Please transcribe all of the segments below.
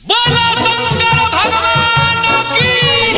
बोला शंकर भगवान की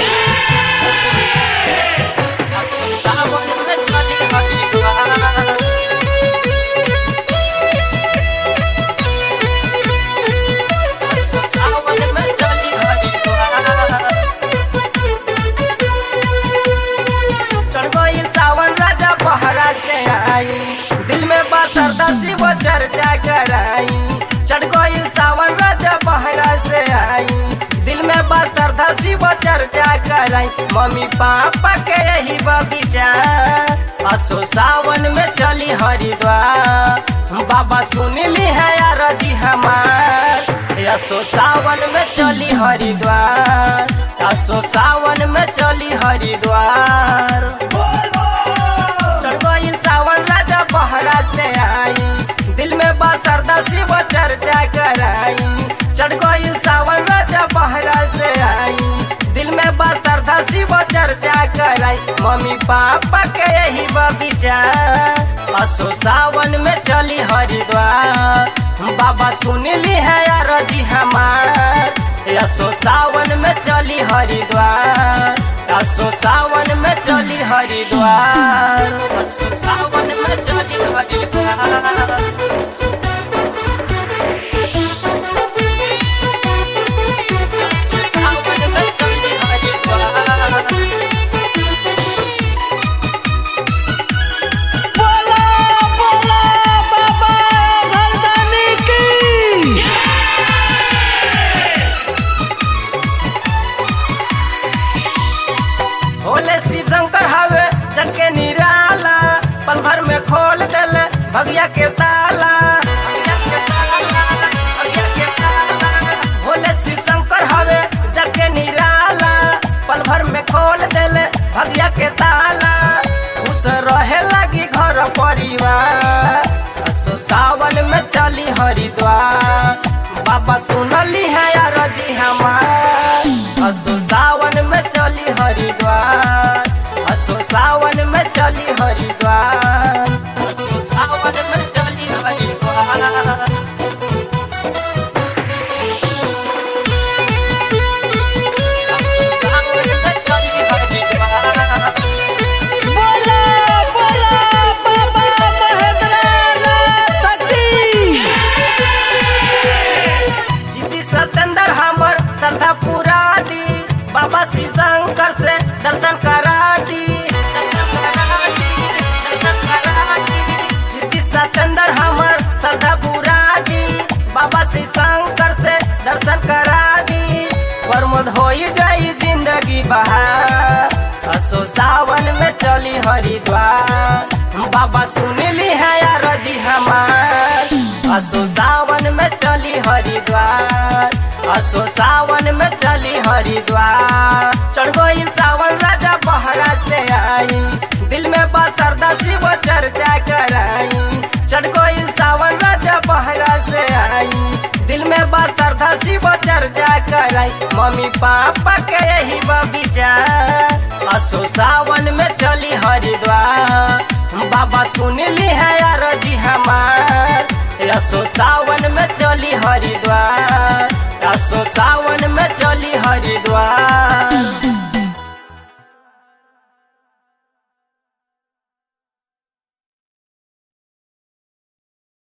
सावन राजा बहरा से आई, दिल में बसरदा शिव चर्चा कराई। चढ़ गई सावन राजा बहरा से आई, दिल में बसरदा शिव चर्चा कराई। मम्मी पापा के यही बगीचा, असो सावन में चली हरिद्वार। बाबा सुन ली है यार जी हमार, असो सावन में चली हरिद्वार। असो सावन में चली हरिद्वार। चढ़ गई सावन राजा बहरा से आई, दिल में बसरदा शिव चर्चा कराई। चढ़ गई सावन राजा बहरा से आई, दिल में बसरदा शिव चर्चा कराई। मम्मी पापा के यही बगीचा, असो सावन में चली हरिद्वार। बाबा सुन ली है यार जी हमार, असो सावन में चली हरिद्वार। असो सावन में चली हरिद्वार। असो सावन में चली हरिद्वार। भोले शिव शंकर हवे चढ़ के निराला, पल भर में खोल दल भगिया के ताला। भोले शिव शंकर हवे चढ़ के निराला, पल भर में खोल दल भगिया के ताला। खुश रहे लगी घर परिवार, असो सावन में चली हरिद्वार। बाबा सुनली है यार जी हमार, असो सावन में चली हरिद्वार। असो सावन में चली हरिद्वार। असो सावन में चली हरिद्वार। सतेंद्र हमर श्रद्धा पूरा दी, बाबा शिव शंकर से दर्शन करा दी। जिद्दी सतेंद्र हमर श्रद्धा पूरा दी, बाबा शिव शंकर से दर्शन करा दी। प्रमोद हो जाई जिंदगी बहार, असो सावन में चली हरिद्वार। बाबा सुन ली है यार जी हमार, असो सावन में चली हरिद्वार। असो सावन में चली हरिद्वार। चढ़ गई सावन राजा बहरा से आई, दिल में बसरदा शिव चर्चा कराई। चढ़ गई सावन राजा बहरा से आई, दिल में बसरदा शिव चर्चा कराई। मम्मी पापा के यही बगीचा, असो सावन में चली हरिद्वार। बाबा सुन ली है यार जी हमार, असो सावन में चली हरिद्वार। असो सावन में चली हरिद्वार।